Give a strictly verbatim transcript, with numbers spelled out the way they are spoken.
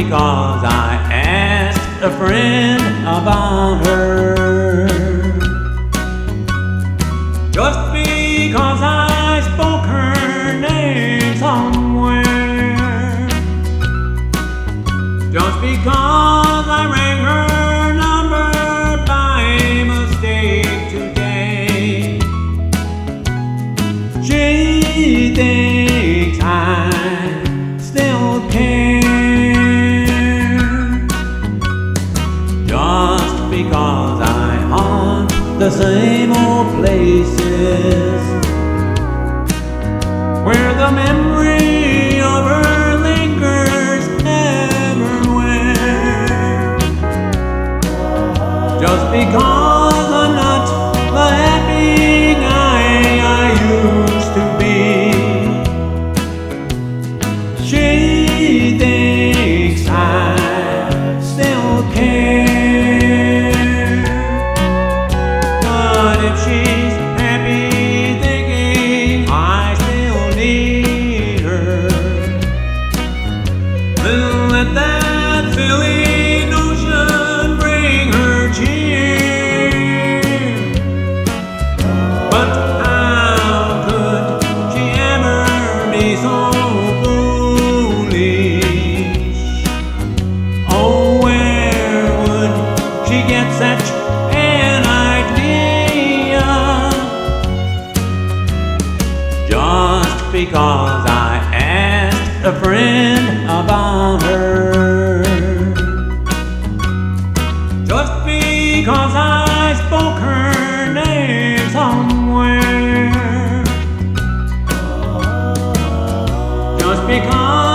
because I asked a friend about her. Just because I spoke her name somewhere. Just because I rang her number by mistake today. She thinks I still care. Just because I haunt the same old places where the memory of her lingers everywhere. Just because I'm not the happy guy I used to be. She thinks I still care. But if she's happy thinking I still need her, then let that silly notion bring her cheer. But how could she ever be so foolish? Oh, where would she get such an idea? Just because I asked a friend about her. Just because I spoke her name somewhere. Just because